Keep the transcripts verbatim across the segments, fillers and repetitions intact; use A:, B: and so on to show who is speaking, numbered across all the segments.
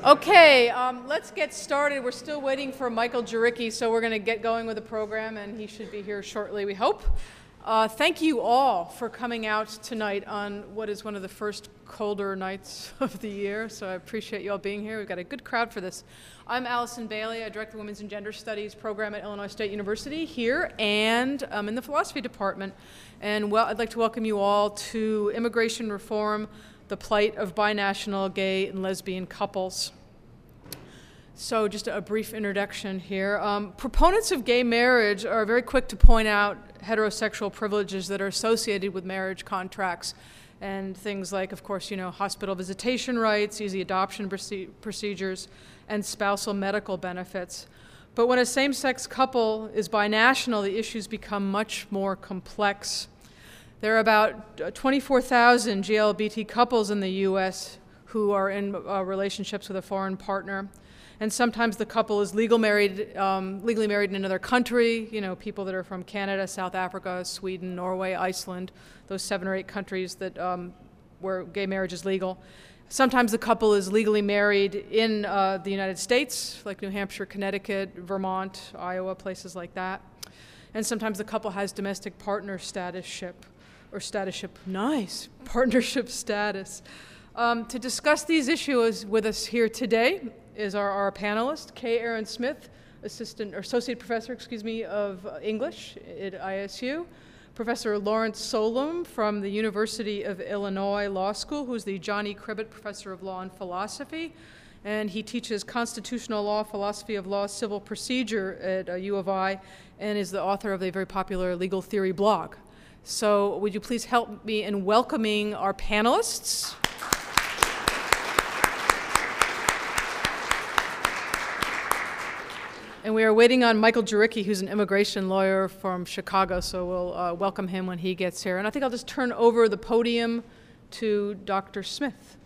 A: Okay, um, let's get started. We're still waiting for Michael Jaricki, so we're going to get going with the program, and he should be here shortly, we hope. Uh, thank you all for coming out tonight on what is one of the first colder nights of the year, so I appreciate you all being here. We've got a good crowd for this. I'm Allison Bailey. I direct the Women's and Gender Studies program at Illinois State University here and um, in the philosophy department. And well, I'd like to welcome you all to Immigration Reform, the Plight of Binational, Gay, and Lesbian Couples. So just a brief introduction here. Um, proponents of gay marriage are very quick to point out heterosexual privileges that are associated with marriage contracts and things like, of course, you know, hospital visitation rights, easy adoption proce- procedures, and spousal medical benefits. But when a same-sex couple is binational, the issues become much more complex. There are about twenty-four thousand G L B T couples in the U S who are in uh, relationships with a foreign partner. And sometimes the couple is legal married, um, legally married in another country, you know, people that are from Canada, South Africa, Sweden, Norway, Iceland, those seven or eight countries that um, where gay marriage is legal. Sometimes the couple is legally married in uh, the United States, like New Hampshire, Connecticut, Vermont, Iowa, places like that. And sometimes the couple has domestic partner statusship, or statusship, nice, partnership status. Um, to discuss these issues with us here today is our, our panelist, Kay Aaron Smith, assistant or associate professor, excuse me, of English at I S U. Professor Lawrence Solum from the University of Illinois Law School, who's the John E. Cribbett Professor of Law and Philosophy, and he teaches constitutional law, philosophy of law, civil procedure at uh, U of I, and is the author of a very popular legal theory blog. So would you please help me in welcoming our panelists? And we are waiting on Michael Jaricki, who's an immigration lawyer from Chicago, so we'll uh, welcome him when he gets here. And I think I'll just turn over the podium to Doctor Smith.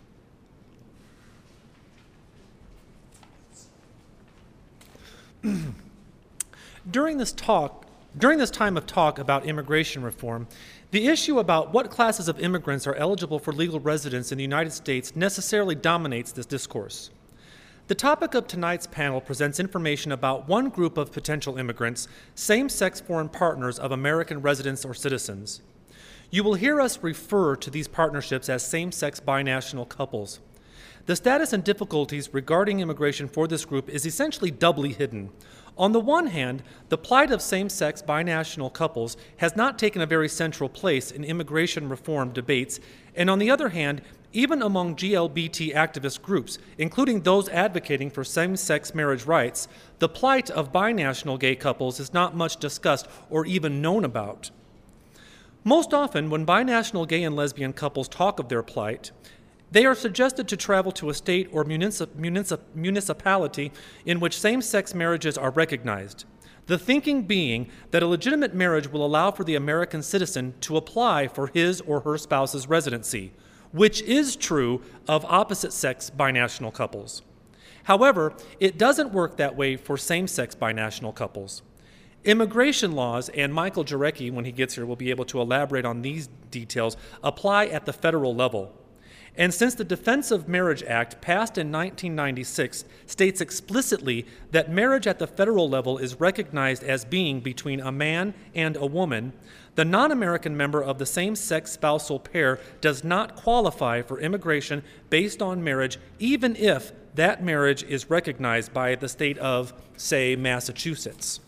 B: During this talk, during this time of talk about immigration reform, the issue about what classes of immigrants are eligible for legal residence in the United States necessarily dominates this discourse. The topic of tonight's panel presents information about one group of potential immigrants, same-sex foreign partners of American residents or citizens. You will hear us refer to these partnerships as same-sex binational couples. The status and difficulties regarding immigration for this group is essentially doubly hidden. On the one hand, the plight of same-sex binational couples has not taken a very central place in immigration reform debates, and on the other hand, even among G L B T activist groups, including those advocating for same-sex marriage rights, the plight of binational gay couples is not much discussed or even known about. Most often, when binational gay and lesbian couples talk of their plight, they are suggested to travel to a state or municip- municip- municipality in which same-sex marriages are recognized. The thinking being that a legitimate marriage will allow for the American citizen to apply for his or her spouse's residency, which is true of opposite-sex binational couples. However, it doesn't work that way for same-sex binational couples. Immigration laws, and Michael Jaricki, when he gets here, will be able to elaborate on these details, apply at the federal level. And since the Defense of Marriage Act, passed in nineteen ninety-six, states explicitly that marriage at the federal level is recognized as being between a man and a woman, the non-American member of the same-sex spousal pair does not qualify for immigration based on marriage, even if that marriage is recognized by the state of, say, Massachusetts.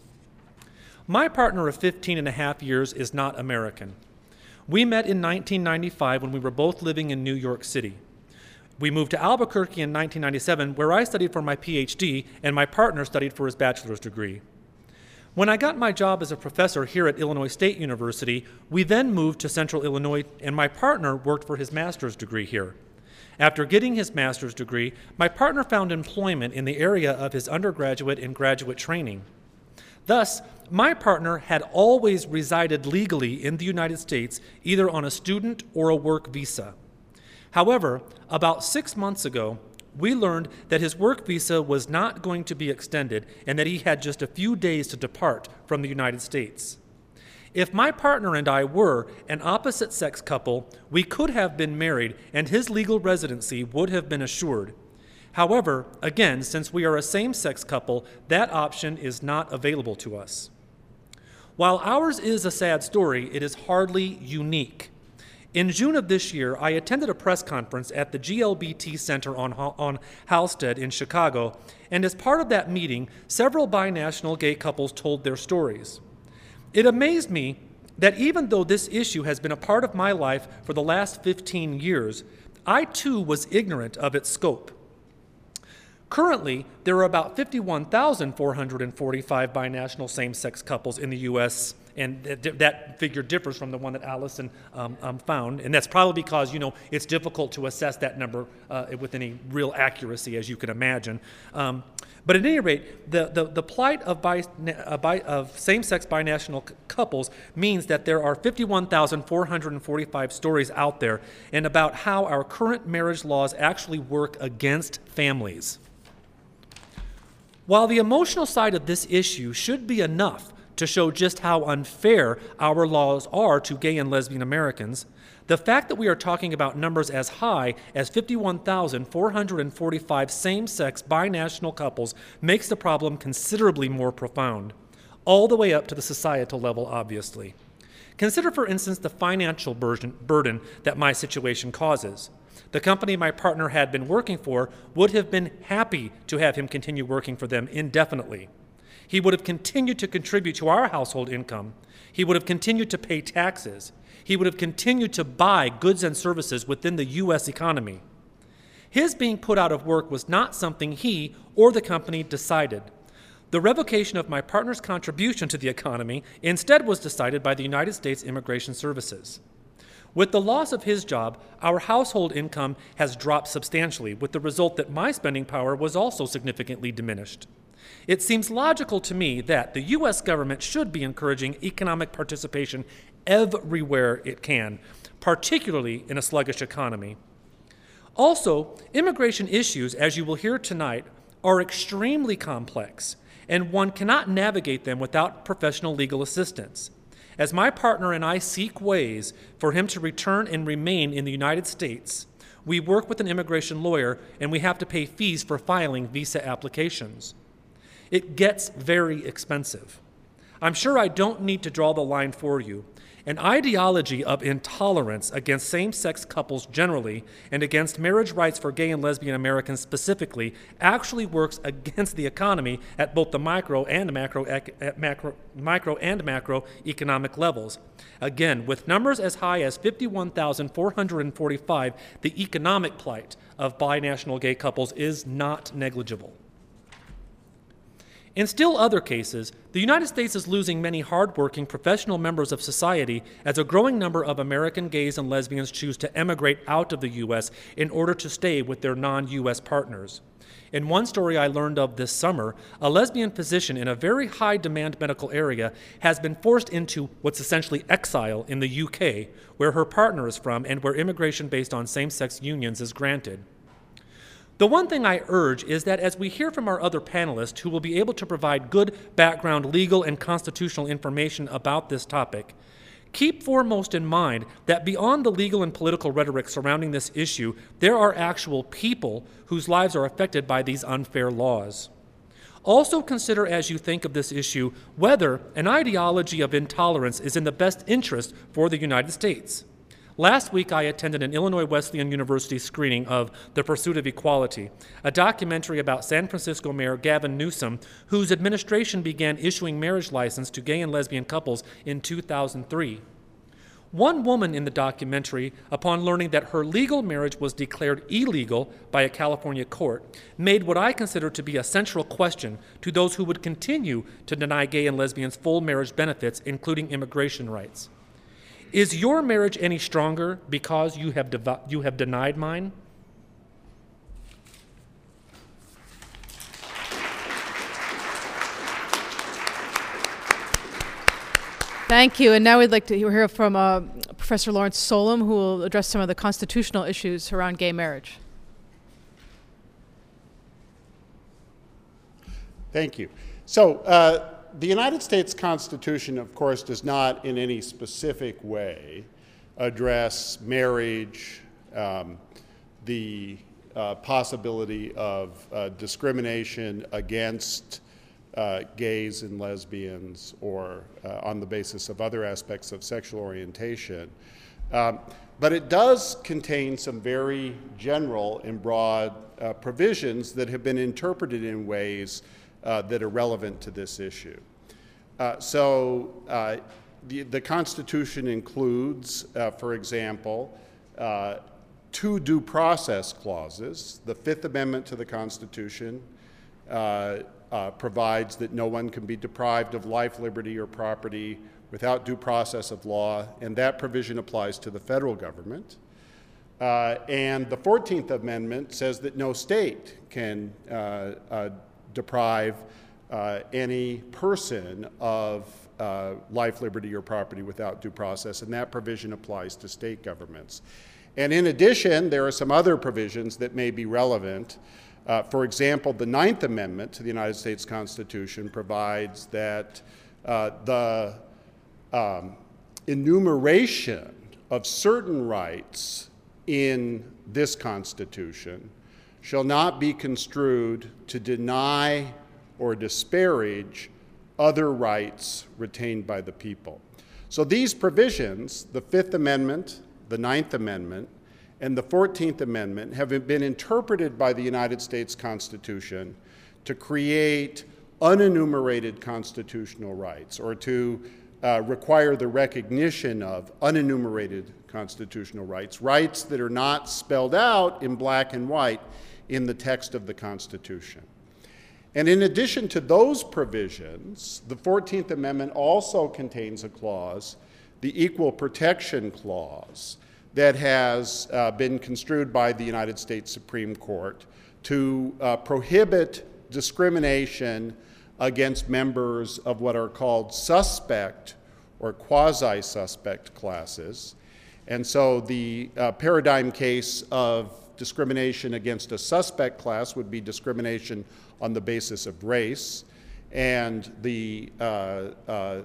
B: My partner of fifteen and a half years is not American. We met in nineteen ninety-five when we were both living in New York City. We moved to Albuquerque in nineteen ninety-seven, where I studied for my P H D and my partner studied for his bachelor's degree. When I got my job as a professor here at Illinois State University, we then moved to Central Illinois, and my partner worked for his master's degree here. After getting his master's degree, my partner found employment in the area of his undergraduate and graduate training. Thus, my partner had always resided legally in the United States, either on a student or a work visa. However, about six months ago, we learned that his work visa was not going to be extended and that he had just a few days to depart from the United States. If my partner and I were an opposite-sex couple, we could have been married and his legal residency would have been assured. However, again, since we are a same-sex couple, that option is not available to us. While ours is a sad story, it is hardly unique. In June of this year, I attended a press conference at the G L B T Center on, on Halsted in Chicago, and as part of that meeting, several binational gay couples told their stories. It amazed me that even though this issue has been a part of my life for the last fifteen years, I too was ignorant of its scope. Currently, there are about fifty-one thousand four hundred forty-five binational same-sex couples in the U S, and th that figure differs from the one that Allison um, um, found, and that's probably because, you know, it's difficult to assess that number uh, with any real accuracy, as you can imagine. Um, but at any rate, the, the, the plight of, bi, uh, bi, of same-sex binational couples means that there are fifty-one thousand four hundred forty-five stories out there and about how our current marriage laws actually work against families. While the emotional side of this issue should be enough to show just how unfair our laws are to gay and lesbian Americans, the fact that we are talking about numbers as high as fifty-one thousand four hundred forty-five same-sex binational couples makes the problem considerably more profound, all the way up to the societal level, obviously. Consider, for instance, the financial burden, burden that my situation causes. The company my partner had been working for would have been happy to have him continue working for them indefinitely. He would have continued to contribute to our household income. He would have continued to pay taxes. He would have continued to buy goods and services within the U S economy. His being put out of work was not something he or the company decided. The revocation of my partner's contribution to the economy instead was decided by the United States Immigration Services. With the loss of his job, our household income has dropped substantially, with the result that my spending power was also significantly diminished. It seems logical to me that the U S government should be encouraging economic participation everywhere it can, particularly in a sluggish economy. Also, immigration issues, as you will hear tonight, are extremely complex, and one cannot navigate them without professional legal assistance. As my partner and I seek ways for him to return and remain in the United States, we work with an immigration lawyer and we have to pay fees for filing visa applications. It gets very expensive. I'm sure I don't need to draw the line for you. An ideology of intolerance against same-sex couples generally and against marriage rights for gay and lesbian Americans specifically actually works against the economy at both the micro and macro, at macro, micro and macro economic levels. Again, with numbers as high as fifty-one thousand four hundred forty-five, the economic plight of binational gay couples is not negligible. In still other cases, the United States is losing many hardworking professional members of society as a growing number of American gays and lesbians choose to emigrate out of the U S in order to stay with their non-U S partners. In one story I learned of this summer, a lesbian physician in a very high-demand medical area has been forced into what's essentially exile in the U K, where her partner is from and where immigration based on same-sex unions is granted. The one thing I urge is that as we hear from our other panelists who will be able to provide good background legal and constitutional information about this topic, keep foremost in mind that beyond the legal and political rhetoric surrounding this issue, there are actual people whose lives are affected by these unfair laws. Also consider as you think of this issue whether an ideology of intolerance is in the best interest for the United States. Last week, I attended an Illinois Wesleyan University screening of The Pursuit of Equality, a documentary about San Francisco Mayor Gavin Newsom, whose administration began issuing marriage license to gay and lesbian couples in two thousand three. One woman in the documentary, upon learning that her legal marriage was declared illegal by a California court, made what I consider to be a central question to those who would continue to deny gay and lesbians full marriage benefits, including immigration rights. Is your marriage any stronger because you have, you have denied mine?
A: Thank you. And now we'd like to hear from uh, Professor Lawrence Solum, who will address some of the constitutional issues around gay marriage.
C: Thank you. So, uh, the United States Constitution, of course, does not in any specific way address marriage, um, the uh, possibility of uh, discrimination against uh, gays and lesbians or uh, on the basis of other aspects of sexual orientation. Um, but it does contain some very general and broad uh, provisions that have been interpreted in ways uh, that are relevant to this issue. Uh, so uh, the, the Constitution includes, uh, for example, uh, two due process clauses. The Fifth Amendment to the Constitution uh, uh, provides that no one can be deprived of life, liberty, or property without due process of law, and that provision applies to the federal government. Uh, and the fourteenth Amendment says that no state can uh, uh, deprive uh, any person of uh, life, liberty, or property without due process, and that provision applies to state governments. And in addition, there are some other provisions that may be relevant. Uh, for example, the Ninth Amendment to the United States Constitution provides that uh, the um, enumeration of certain rights in this Constitution shall not be construed to deny or disparage other rights retained by the people. So these provisions, the Fifth Amendment, the Ninth Amendment, and the fourteenth Amendment, have been interpreted by the United States Constitution to create unenumerated constitutional rights, or to uh, require the recognition of unenumerated constitutional rights, rights that are not spelled out in black and white in the text of the Constitution. And in addition to those provisions, the fourteenth Amendment also contains a clause, the Equal Protection Clause, that has uh, been construed by the United States Supreme Court to uh, prohibit discrimination against members of what are called suspect or quasi-suspect classes. And so the uh, paradigm case of discrimination against a suspect class would be discrimination on the basis of race, and the uh, uh,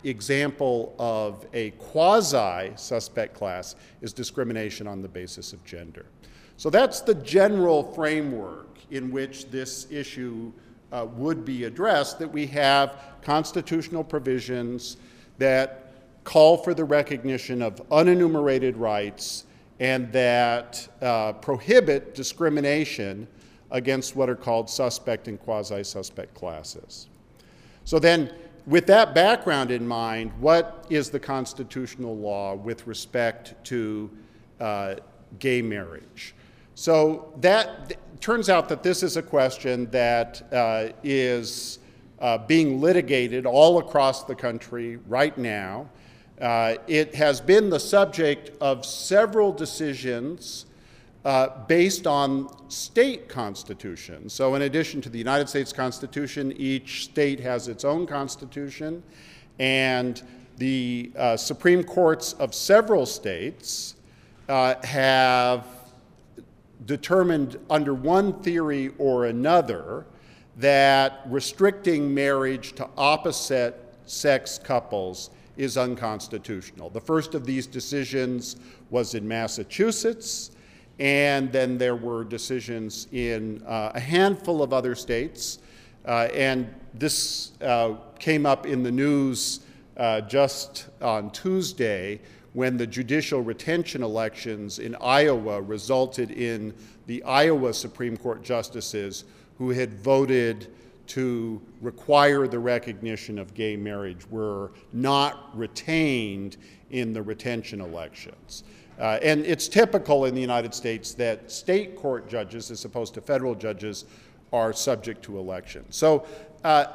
C: example of a quasi-suspect class is discrimination on the basis of gender. So that's the general framework in which this issue uh, would be addressed, that we have constitutional provisions that call for the recognition of unenumerated rights and that uh, prohibit discrimination against what are called suspect and quasi-suspect classes. So then, with that background in mind, what is the constitutional law with respect to uh, gay marriage? So that th- turns out that this is a question that uh, is uh, being litigated all across the country right now. Uh, it has been the subject of several decisions uh, based on state constitutions. So in addition to the United States Constitution, each state has its own constitution, and the uh, Supreme Courts of several states uh, have determined under one theory or another that restricting marriage to opposite sex couples is unconstitutional. The first of these decisions was in Massachusetts, and then there were decisions in uh, a handful of other states. Uh, and this uh, came up in the news uh, just on Tuesday when the judicial retention elections in Iowa resulted in the Iowa Supreme Court justices who had voted to require the recognition of gay marriage were not retained in the retention elections. Uh, and it's typical in the United States that state court judges, as opposed to federal judges, are subject to election. So uh,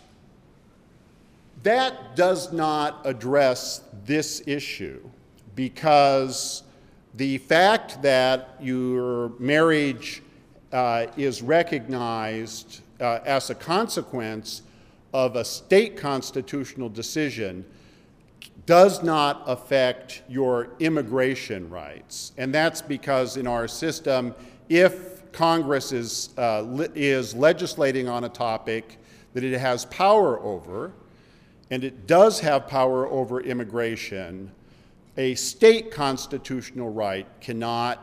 C: that does not address this issue, because the fact that your marriage uh, is recognized uh, as a consequence of a state constitutional decision does not affect your immigration rights. And that's because in our system, if Congress is, uh, le- is legislating on a topic that it has power over, and it does have power over immigration, a state constitutional right cannot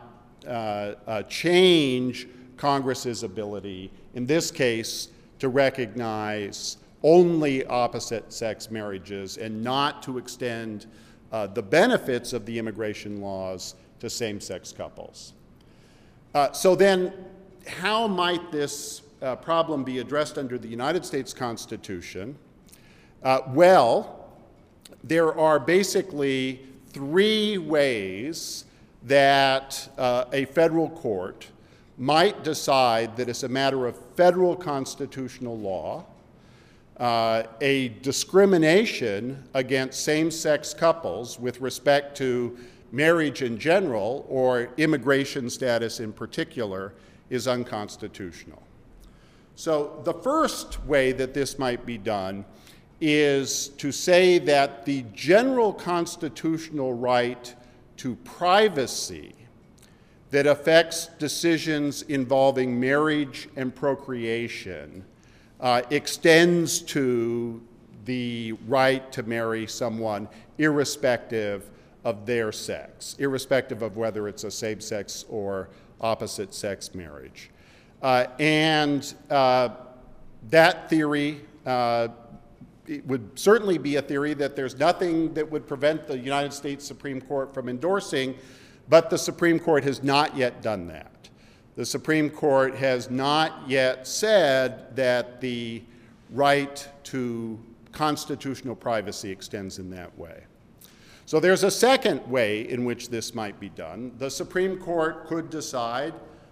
C: uh, uh, change Congress's ability, in this case, to recognize only opposite-sex marriages and not to extend uh, the benefits of the immigration laws to same-sex couples. Uh, so then, how might this uh, problem be addressed under the United States Constitution? Uh, well, there are basically three ways that uh, a federal court might decide that as a matter of federal constitutional law, uh, a discrimination against same-sex couples with respect to marriage in general or immigration status in particular is unconstitutional. So the first way that this might be done is to say that the general constitutional right to privacy that affects decisions involving marriage and procreation uh, extends to the right to marry someone irrespective of their sex, irrespective of whether it's a same-sex or opposite-sex marriage. Uh, and uh, that theory uh, it would certainly be a theory that there's nothing that would prevent the United States Supreme Court from endorsing, but the Supreme Court has not yet done that. The Supreme Court has not yet said that the right to constitutional privacy extends in that way. So there's a second way in which this might be done. The Supreme Court could decide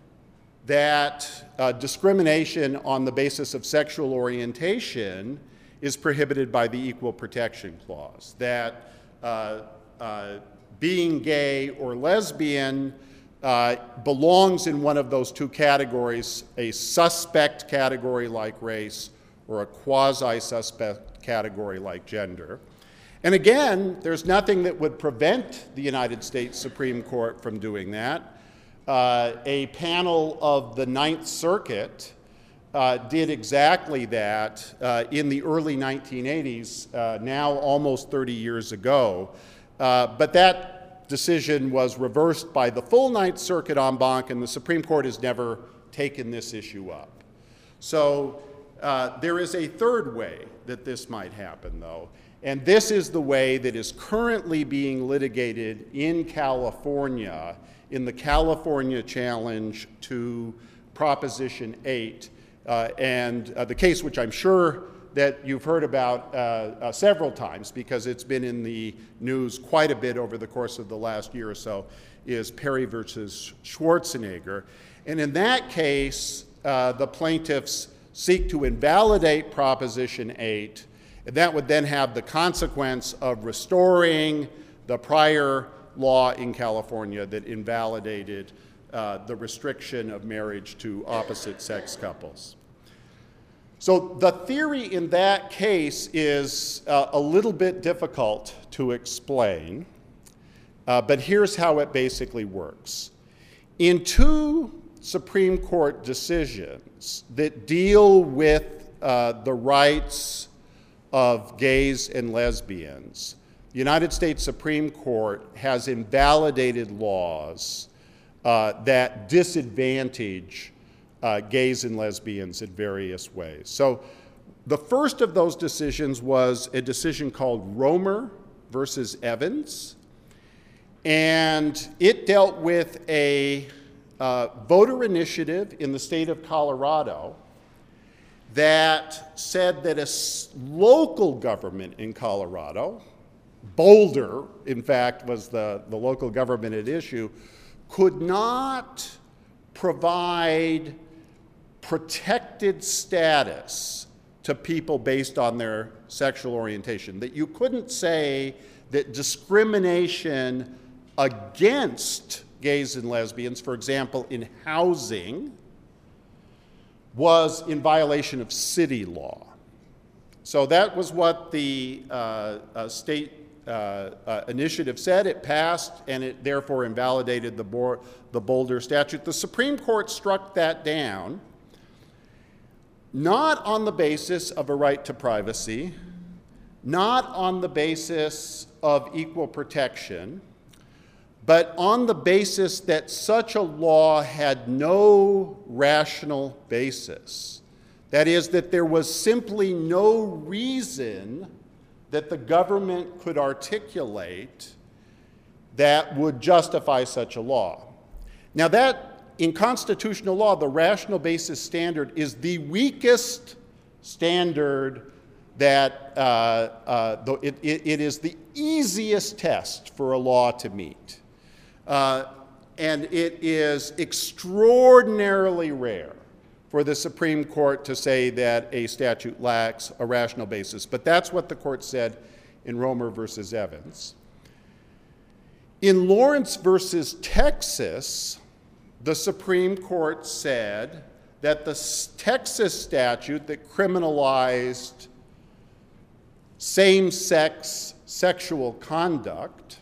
C: that uh, discrimination on the basis of sexual orientation is prohibited by the Equal Protection Clause, that uh, uh, being gay or lesbian uh, belongs in one of those two categories, a suspect category like race or a quasi-suspect category like gender. And again, there's nothing that would prevent the United States Supreme Court from doing that. Uh, a panel of the Ninth Circuit uh, did exactly that uh, in the early nineteen eighties, uh, now almost thirty years ago. Uh, but that decision was reversed by the full Ninth Circuit en banc, and the Supreme Court has never taken this issue up. So uh, there is a third way that this might happen, though. And this is the way that is currently being litigated in California in the California challenge to Proposition eight, uh, and uh, the case which I'm sure that you've heard about uh, uh, several times because it's been in the news quite a bit over the course of the last year or so, is Perry versus Schwarzenegger. And in that case, uh, the plaintiffs seek to invalidate Proposition eight, and that would then have the consequence of restoring the prior law in California that invalidated uh, the restriction of marriage to opposite-sex couples. So the theory in that case is uh, a little bit difficult to explain, uh, but here's how it basically works. In two Supreme Court decisions that deal with uh, the rights of gays and lesbians, the United States Supreme Court has invalidated laws uh, that disadvantage uh, gays and lesbians in various ways. So the first of those decisions was a decision called Romer versus Evans, and it dealt with a uh, voter initiative in the state of Colorado that said that a local government in Colorado, Boulder, in fact, was the, the local government at issue, could not provide protected status to people based on their sexual orientation. That you couldn't say that discrimination against gays and lesbians, for example, in housing, was in violation of city law. So that was what the uh, uh, state uh, uh, initiative said. It passed, and it therefore invalidated the, Bo the Boulder statute. The Supreme Court struck that down, not on the basis of a right to privacy, not on the basis of equal protection, but on the basis that such a law had no rational basis. That is, that there was simply no reason that the government could articulate that would justify such a law. Now that, in constitutional law, the rational basis standard is the weakest standard that uh, uh, the, it, it, it is the easiest test for a law to meet. Uh, and it is extraordinarily rare for the Supreme Court to say that a statute lacks a rational basis. But that's what the court said in Romer versus Evans. In Lawrence versus Texas, the Supreme Court said that the Texas statute that criminalized same-sex sexual conduct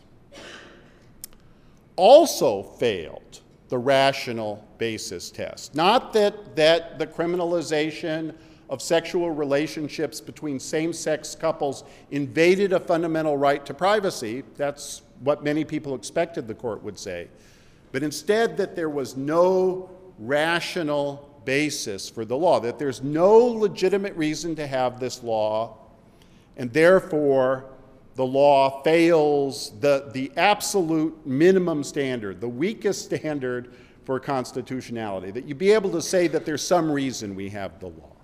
C: also failed the rational basis test. Not that, that the criminalization of sexual relationships between same-sex couples invaded a fundamental right to privacy. That's what many people expected the court would say. But instead that there was no rational basis for the law, that there's no legitimate reason to have this law, and therefore the law fails the, the absolute minimum standard, the weakest standard for constitutionality, that you'd be able to say that there's some reason we have the law.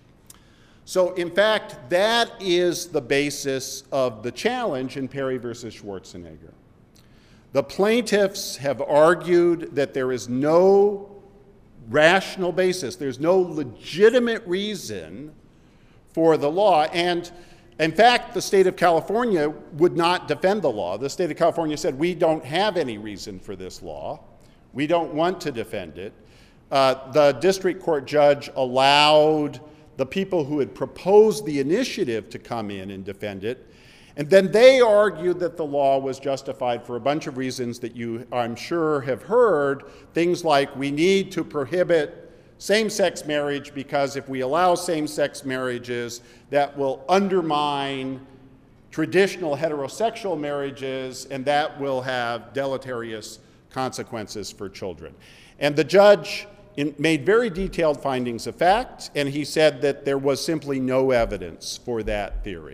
C: So in fact, that is the basis of the challenge in Perry versus Schwarzenegger. The plaintiffs have argued that there is no rational basis, there's no legitimate reason for the law, and in fact, the state of California would not defend the law. The state of California said, we don't have any reason for this law. We don't want to defend it. Uh, the district court judge allowed the people who had proposed the initiative to come in and defend it. And then they argued that the law was justified for a bunch of reasons that you, I'm sure, have heard. Things like we need to prohibit same-sex marriage because if we allow same-sex marriages, that will undermine traditional heterosexual marriages, and that will have deleterious consequences for children. And the judge in, made very detailed findings of fact, and he said that there was simply no evidence for that theory.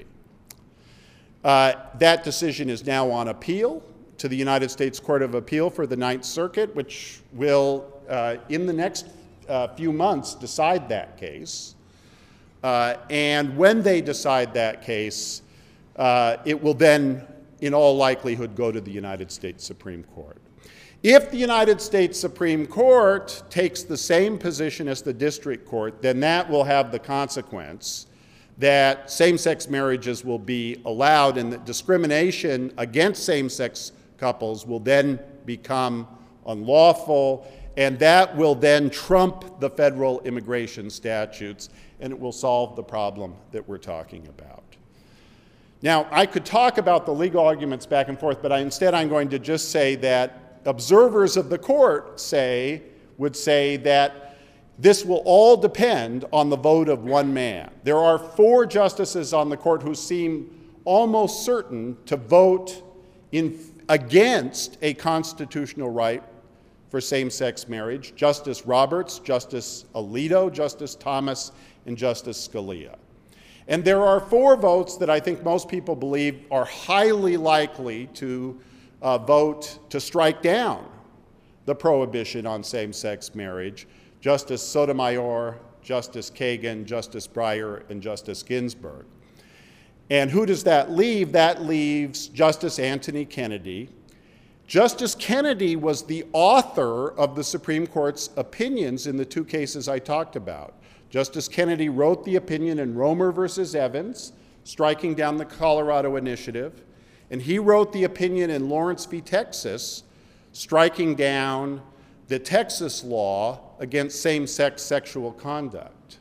C: Uh, that decision is now on appeal to the United States Court of Appeal for the Ninth Circuit, which will, uh, in the next uh, few months, decide that case. Uh, and when they decide that case, uh, it will then, in all likelihood, go to the United States Supreme Court. If the United States Supreme Court takes the same position as the district court, then that will have the consequence that same-sex marriages will be allowed and that discrimination against same-sex couples will then become unlawful, and that will then trump the federal immigration statutes, and it will solve the problem that we're talking about. Now, I could talk about the legal arguments back and forth, but I, instead I'm going to just say that observers of the court say, would say that this will all depend on the vote of one man. There are four justices on the court who seem almost certain to vote in, against a constitutional right for same-sex marriage: Justice Roberts, Justice Alito, Justice Thomas, and Justice Scalia. And there are four votes that I think most people believe are highly likely to uh, vote to strike down the prohibition on same-sex marriage: Justice Sotomayor, Justice Kagan, Justice Breyer, and Justice Ginsburg. And who does that leave? That leaves Justice Anthony Kennedy. Justice Kennedy was the author of the Supreme Court's opinions in the two cases I talked about. Justice Kennedy wrote the opinion in Romer versus Evans, striking down the Colorado Initiative, and he wrote the opinion in Lawrence v. Texas, striking down the Texas law against same-sex sexual conduct.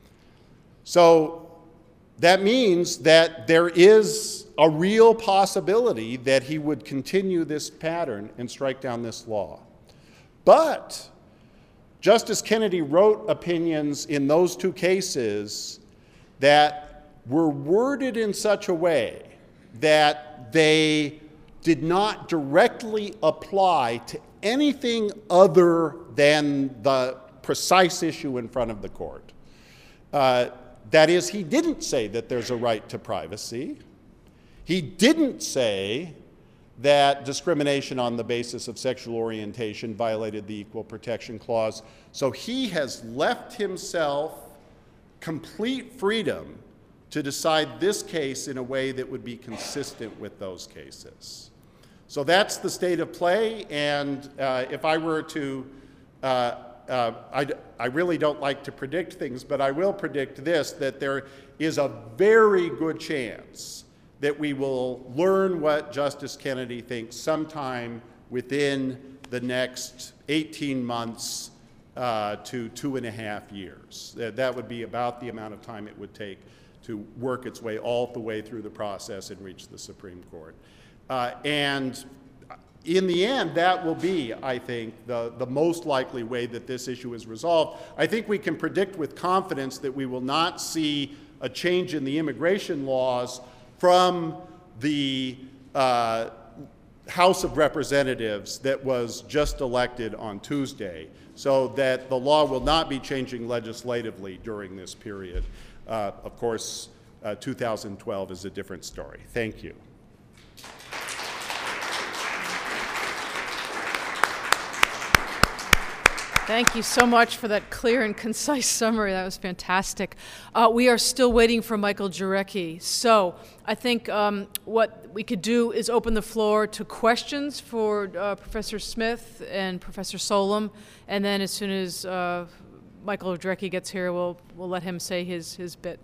C: So that means that there is a real possibility that he would continue this pattern and strike down this law. But Justice Kennedy wrote opinions in those two cases that were worded in such a way that they did not directly apply to anything other than the precise issue in front of the court. Uh, that is, he didn't say that there's a right to privacy. He didn't say that discrimination on the basis of sexual orientation violated the Equal Protection Clause. So he has left himself complete freedom to decide this case in a way that would be consistent with those cases. So that's the state of play, and uh, if I were to, uh, uh, I, I really don't like to predict things, but I will predict this, that there is a very good chance that we will learn what Justice Kennedy thinks sometime within the next eighteen months uh, to two and a half years. That, that would be about the amount of time it would take to work its way all the way through the process and reach the Supreme Court. Uh, and in the end, that will be, I think, the, the most likely way that this issue is resolved. I think we can predict with confidence that we will not see a change in the immigration laws from the uh, House of Representatives that was just elected on Tuesday, so that the law will not be changing legislatively during this period. Uh, of course, uh, two thousand twelve is a different story. Thank you.
A: Thank you so much for that clear and concise summary. That was fantastic. Uh, we are still waiting for Michael Jarecki. So I think um, what we could do is open the floor to questions for uh, Professor Smith and Professor Solem, and then as soon as uh, Michael Jarecki gets here, we'll, we'll let him say his, his bit.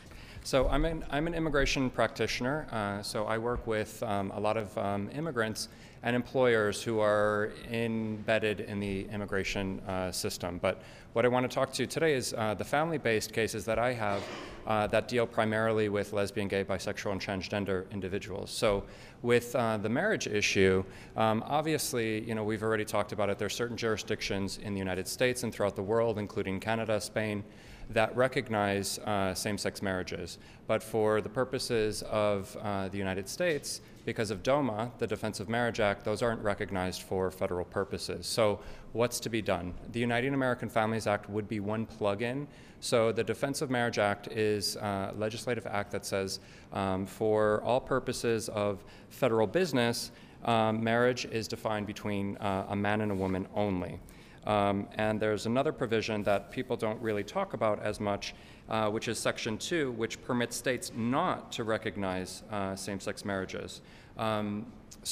D: So I'm an, I'm an immigration practitioner, uh, so I work with um, a lot of um, immigrants and employers who are embedded in the immigration uh, system. But what I want to talk to today is uh, the family-based cases that I have uh, that deal primarily with lesbian, gay, bisexual, and transgender individuals. So with uh, the marriage issue, um, obviously, you know, we've already talked about it. There are certain jurisdictions in the United States and throughout the world, including Canada, Spain, that recognize uh, same-sex marriages. But for the purposes of uh, the United States, because of DOMA, the Defense of Marriage Act, those aren't recognized for federal purposes. So what's to be done? The Uniting American Families Act would be one plug-in. So the Defense of Marriage Act is a legislative act that says um, for all purposes of federal business, um, marriage is defined between uh, a man and a woman only. Um, and there's another provision that people don't really talk about as much, uh, which is Section two, which permits states not to recognize uh, same-sex marriages. Um,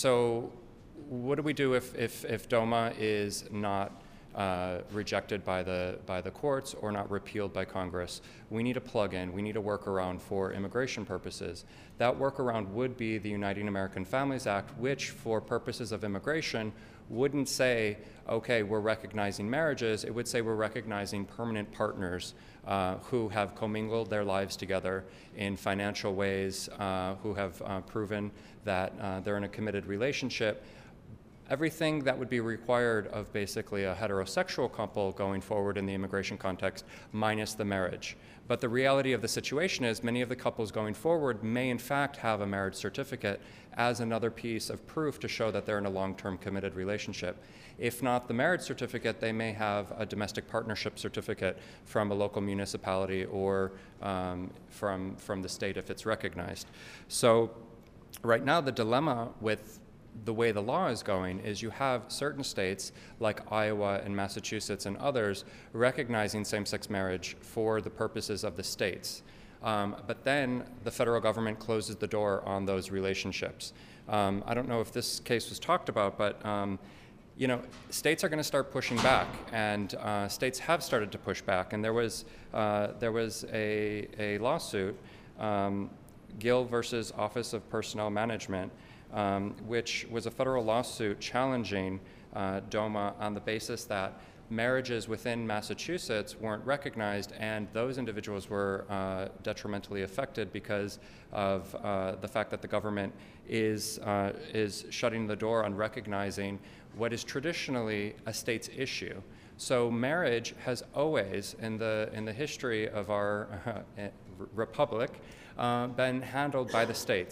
D: so what do we do if, if, if DOMA is not uh, rejected by the, by the courts or not repealed by Congress? We need a plug-in. We need a workaround for immigration purposes. That workaround would be the Uniting American Families Act, which, for purposes of immigration, wouldn't say, okay, we're recognizing marriages. It would say we're recognizing permanent partners uh, who have commingled their lives together in financial ways, uh, who have uh, proven that uh, they're in a committed relationship. Everything that would be required of basically a heterosexual couple going forward in the immigration context, minus the marriage. But the reality of the situation is many of the couples going forward may in fact have a marriage certificate as another piece of proof to show that they're in a long-term committed relationship. If not the marriage certificate, they may have a domestic partnership certificate from a local municipality or um, from, from the state if it's recognized. So right now the dilemma with the way the law is going is you have certain states like Iowa and Massachusetts and others recognizing same-sex marriage for the purposes of the states. Um, but then the federal government closes the door on those relationships. Um, I don't know if this case was talked about, but um, you know, states are going to start pushing back, and uh, states have started to push back. And there was uh, there was a, a lawsuit, um, Gill versus Office of Personnel Management, um, which was a federal lawsuit challenging uh, DOMA on the basis that marriages within Massachusetts weren't recognized, and those individuals were uh, detrimentally affected because of uh, the fact that the government is, uh, is shutting the door on recognizing what is traditionally a state's issue. So marriage has always, in the, in the history of our uh, republic, uh, been handled by the states.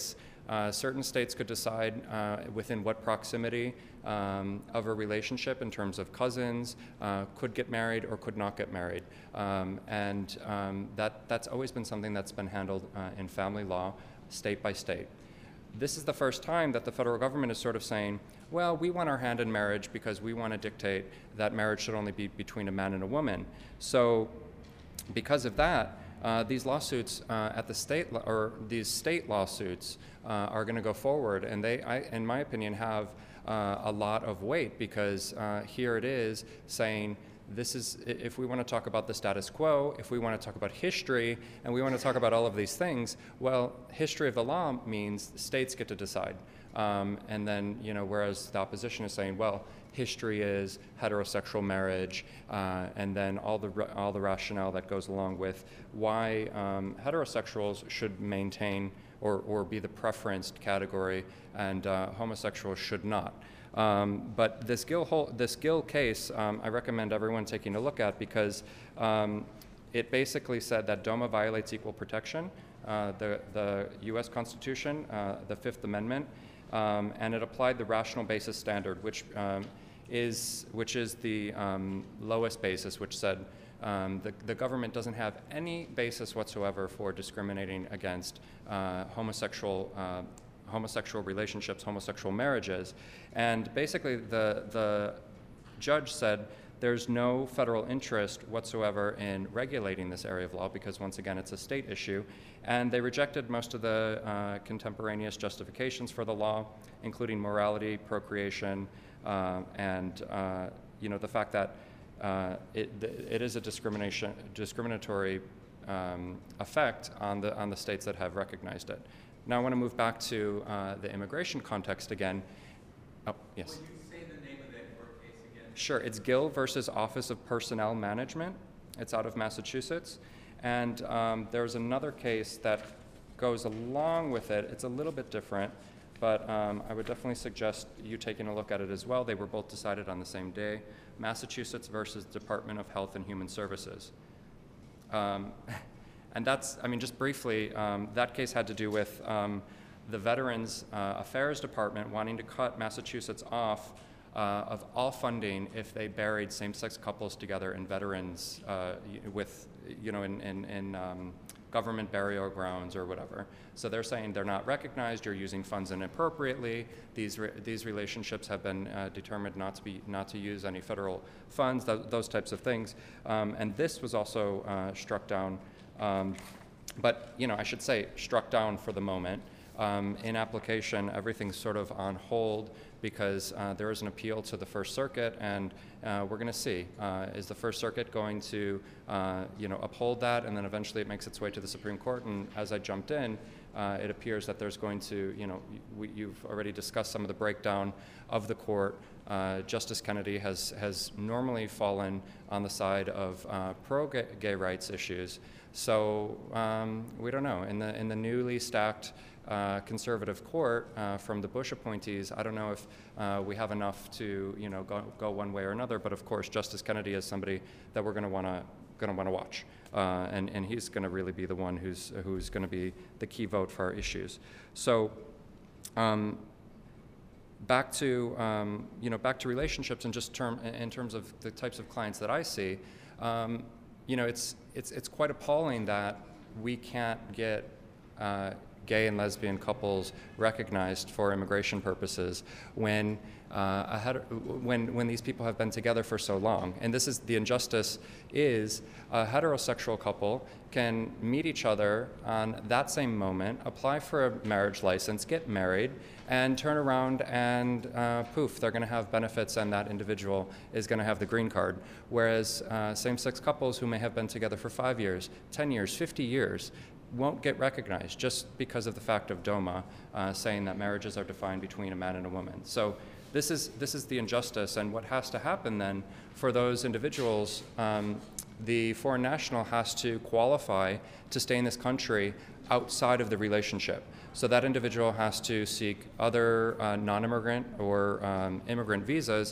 D: Uh, certain states could decide uh, within what proximity um, of a relationship in terms of cousins uh, could get married or could not get married. Um, and um, that, that's always been something that's been handled uh, in family law, state by state. This is the first time that the federal government is sort of saying, well, we want our hand in marriage because we want to dictate that marriage should only be between a man and a woman. So because of that, uh, these lawsuits uh, at the state, lo- or these state lawsuits uh, are going to go forward, and they, I, in my opinion, have uh, a lot of weight, because uh, here it is saying, this is, if we want to talk about the status quo, if we want to talk about history, and we want to talk about all of these things, well, history of the law means states get to decide. Um, and then, you know, whereas the opposition is saying, well, history is heterosexual marriage, uh, and then all the all the rationale that goes along with why um, heterosexuals should maintain or, or be the preferenced category, and uh, homosexuals should not. Um, but this Gill, whole, this Gill case, um, I recommend everyone taking a look at, because um, it basically said that DOMA violates equal protection, uh, the, the U S Constitution, uh, the Fifth Amendment, um, and it applied the rational basis standard, which um, is which is the um, lowest basis, which said um, the, the government doesn't have any basis whatsoever for discriminating against uh, homosexual uh, homosexual relationships, homosexual marriages. And basically the, the judge said there's no federal interest whatsoever in regulating this area of law, because once again it's a state issue. And they rejected most of the uh, contemporaneous justifications for the law, including morality, procreation, uh, and uh, you know, the fact that uh, it, it is a discrimination, discriminatory um, effect on the, on the states that have recognized it. Now I want to move back to uh, the immigration context again. Oh, yes.
E: Will you say the name of that court case again?
D: Sure. It's Gill versus Office of Personnel Management. It's out of Massachusetts. And um, there's another case that goes along with it. It's a little bit different, but um, I would definitely suggest you taking a look at it as well. They were both decided on the same day. Massachusetts versus Department of Health and Human Services. Um, And that's, I mean, just briefly, um, that case had to do with um, the Veterans uh, Affairs Department wanting to cut Massachusetts off uh, of all funding if they buried same-sex couples together in veterans uh, with, you know, in, in, in um, government burial grounds or whatever. So they're saying they're not recognized, you're using funds inappropriately, these, re these relationships have been uh, determined not to, be, not to use any federal funds, th those types of things. Um, and this was also uh, struck down. Um, but, you know, I should say struck down for the moment. Um, in application, everything's sort of on hold because uh, there is an appeal to the First Circuit, and uh, we're going to see. Uh, is the First Circuit going to, uh, you know, uphold that, and then eventually it makes its way to the Supreme Court? And as I jumped in, uh, it appears that there's going to, you know, we, you've already discussed some of the breakdown of the court. Uh, Justice Kennedy has has normally fallen on the side of uh, pro-gay rights issues. So um, we don't know. In the in the newly stacked uh, conservative court uh, from the Bush appointees, I don't know if uh, we have enough to, you know, go, go one way or another. But of course, Justice Kennedy is somebody that we're going to want to going to want to watch, uh, and and he's going to really be the one who's who's going to be the key vote for our issues. So. Um, Back to um, you know, back to relationships, and just term in terms of the types of clients that I see, um, you know, it's it's it's quite appalling that we can't get uh, gay and lesbian couples recognized for immigration purposes when uh, a heter when when these people have been together for so long. And this is the injustice: is a heterosexual couple can meet each other on that same moment, apply for a marriage license, get married, and turn around and uh, poof, they're going to have benefits, and that individual is going to have the green card. Whereas uh, same-sex couples who may have been together for five years, ten years, fifty years, won't get recognized just because of the fact of DOMA uh, saying that marriages are defined between a man and a woman. So this is, this is the injustice, and what has to happen then for those individuals, um, the foreign national has to qualify to stay in this country outside of the relationship. So that individual has to seek other uh, non-immigrant or um, immigrant visas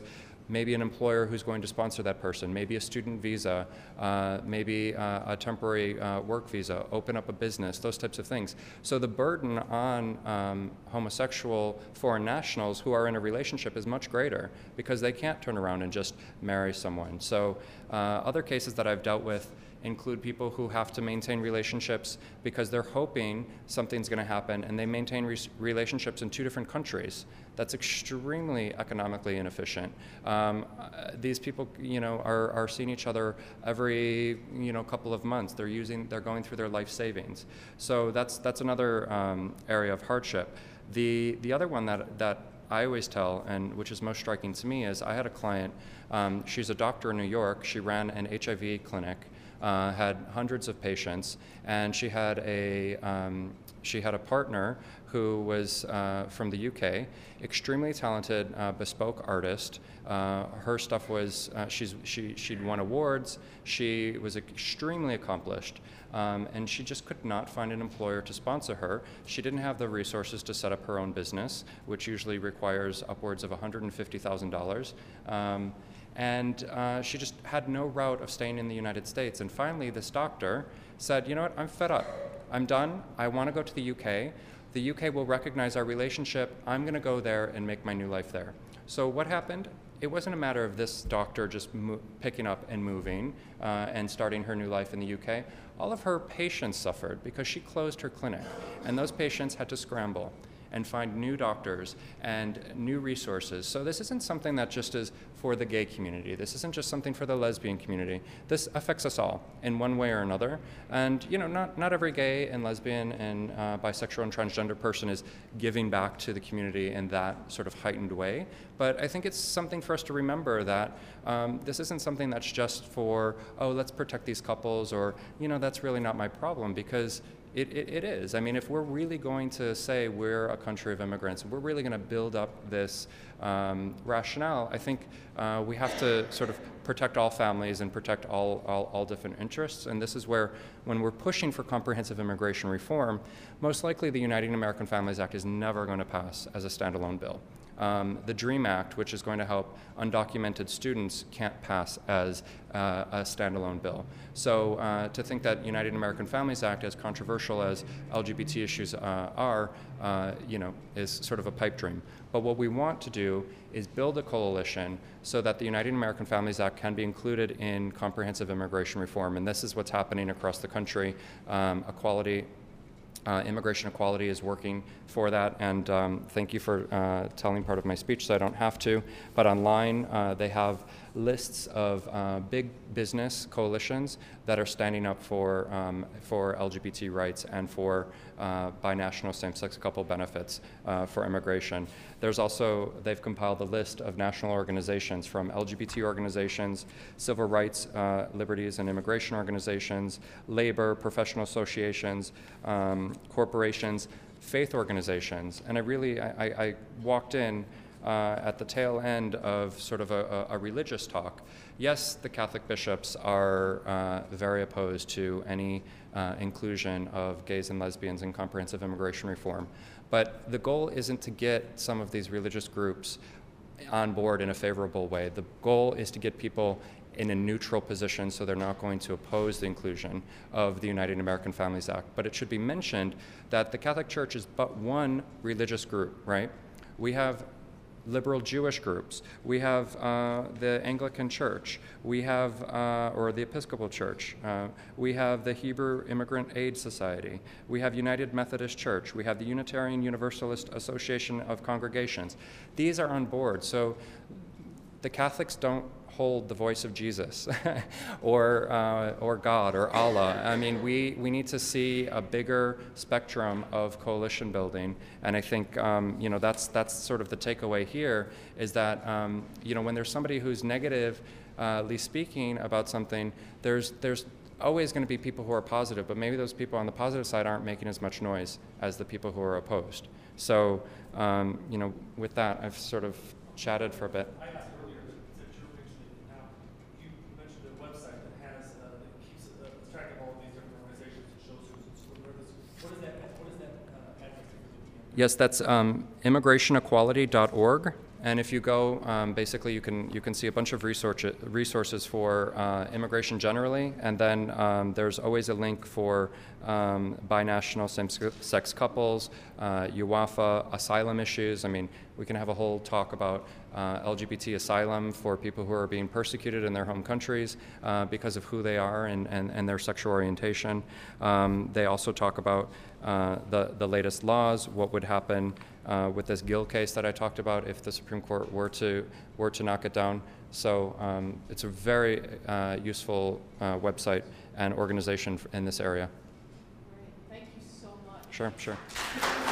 D: maybe an employer who's going to sponsor that person, maybe a student visa, uh, maybe uh, a temporary uh, work visa, open up a business, those types of things. So the burden on um, homosexual foreign nationals who are in a relationship is much greater because they can't turn around and just marry someone. So uh, other cases that I've dealt with include people who have to maintain relationships because they're hoping something's going to happen, and they maintain re relationships in two different countries. That's extremely economically inefficient. Um, uh, these people, you know, are, are seeing each other every, you know, couple of months. They're using, they're going through their life savings. So that's that's another um, area of hardship. The the other one that that I always tell, and which is most striking to me, is I had a client. Um, she's a doctor in New York. She ran an H I V clinic. Uh, had hundreds of patients, and she had a um, she had a partner who was uh, from the U K, extremely talented, uh, bespoke artist. Uh, her stuff was uh, she's she she'd won awards. She was extremely accomplished, um, and she just could not find an employer to sponsor her. She didn't have the resources to set up her own business, which usually requires upwards of one hundred fifty thousand dollars. Um, And uh, she just had no route of staying in the United States. And finally, this doctor said, you know what, I'm fed up. I'm done. I want to go to the U K. The U K will recognize our relationship. I'm going to go there and make my new life there. So what happened? It wasn't a matter of this doctor just mo picking up and moving uh, and starting her new life in the U K. All of her patients suffered because she closed her clinic. And those patients had to scramble and find new doctors and new resources. So this isn't something that just is for the gay community. This isn't just something for the lesbian community. This affects us all in one way or another. And you know, not, not every gay and lesbian and uh, bisexual and transgender person is giving back to the community in that sort of heightened way. But I think it's something for us to remember that um, this isn't something that's just for, oh, let's protect these couples, or, you know, that's really not my problem, because It, it, it is. I mean, if we're really going to say we're a country of immigrants, and we're really going to build up this um, rationale, I think uh, we have to sort of protect all families and protect all, all, all different interests. And this is where, when we're pushing for comprehensive immigration reform, most likely the Uniting American Families Act is never going to pass as a standalone bill. Um, the DREAM Act, which is going to help undocumented students, can't pass as uh, a standalone bill. So uh, to think that United American Families Act, as controversial as L G B T issues uh, are, uh, you know, is sort of a pipe dream. But what we want to do is build a coalition so that the United American Families Act can be included in comprehensive immigration reform. And this is what's happening across the country. Um, equality Uh, Immigration Equality is working for that, and um, thank you for uh, telling part of my speech so I don't have to. But online, uh, they have lists of uh, big business coalitions that are standing up for, um, for L G B T rights and for uh, binational same-sex couple benefits uh, for immigration. There's also, they've compiled a list of national organizations, from L G B T organizations, civil rights, uh, liberties and immigration organizations, labor, professional associations, um, corporations, faith organizations. And I really, I, I walked in uh, at the tail end of sort of a, a religious talk. Yes, the Catholic bishops are uh, very opposed to any uh, inclusion of gays and lesbians in comprehensive immigration reform. But the goal isn't to get some of these religious groups on board in a favorable way. The goal is to get people in a neutral position, so they're not going to oppose the inclusion of the United American Families Act. But it should be mentioned that the Catholic Church is but one religious group, right? We have liberal Jewish groups. We have uh, the Anglican Church. We have, uh, or the Episcopal Church. Uh, we have the Hebrew Immigrant Aid Society. We have United Methodist Church. We have the Unitarian Universalist Association of Congregations. These are on board. So the Catholics don't hold the voice of Jesus or, uh, or God or Allah. I mean, we, we need to see a bigger spectrum of coalition building. And I think, um, you know, that's, that's sort of the takeaway here, is that, um, you know, when there's somebody who's negatively speaking about something, there's, there's always going to be people who are positive, but maybe those people on the positive side aren't making as much noise as the people who are opposed. So, um, you know, with that, I've sort of chatted for a bit. Yes, that's um, immigration equality dot org. And if you go, um, basically you can you can see a bunch of resource, resources for uh, immigration generally, and then um, there's always a link for um, binational same-sex couples, uh, U W A F A, asylum issues. I mean, we can have a whole talk about uh, L G B T asylum for people who are being persecuted in their home countries uh, because of who they are and, and, and their sexual orientation. Um, they also talk about uh, the, the latest laws, what would happen uh, with this Gill case that I talked about if the Supreme Court were to, were to knock it down. So um, it's a very uh, useful uh, website and organization in this area.
A: Great. Thank you so much.
D: Sure, sure.